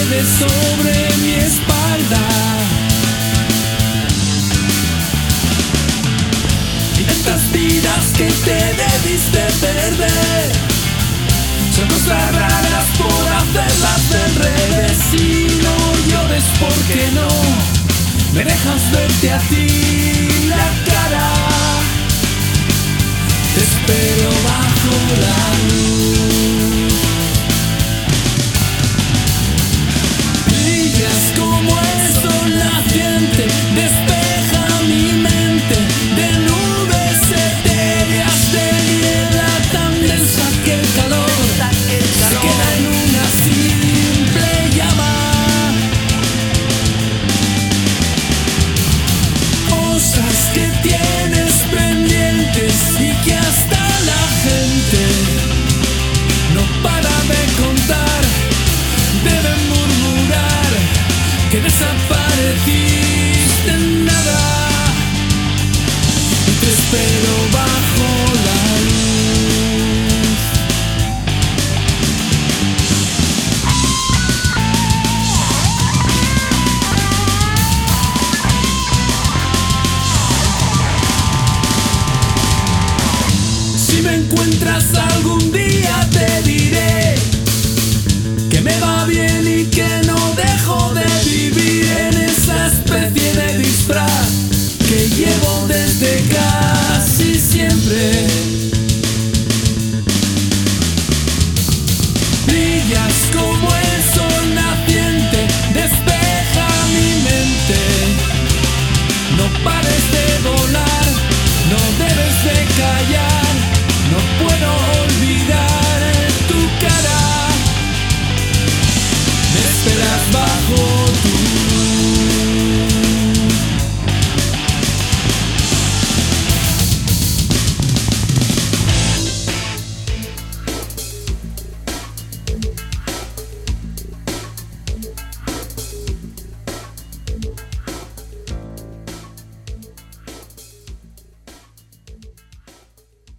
quede sobre mi espalda. Y tantas vidas que te debiste perder son cosas raras por hacerlas del revés. Y no llores porque no me dejas verte a ti la cara. Te espero bajo la luz. Brillas como el sol naciente, despeja mi mente de nubes etéreas, de niebla tan densa que el calor se queda en una simple llama. Cosas que tienes pendientes y que hasta la gente no para de contar. Deben murmurar que desapareciste en nada. Y te espero bajo la luz. Si me encuentras algún día te diré que me va bien y que no dejo de vivir en esa especie de disfraz que llevo desde casi siempre.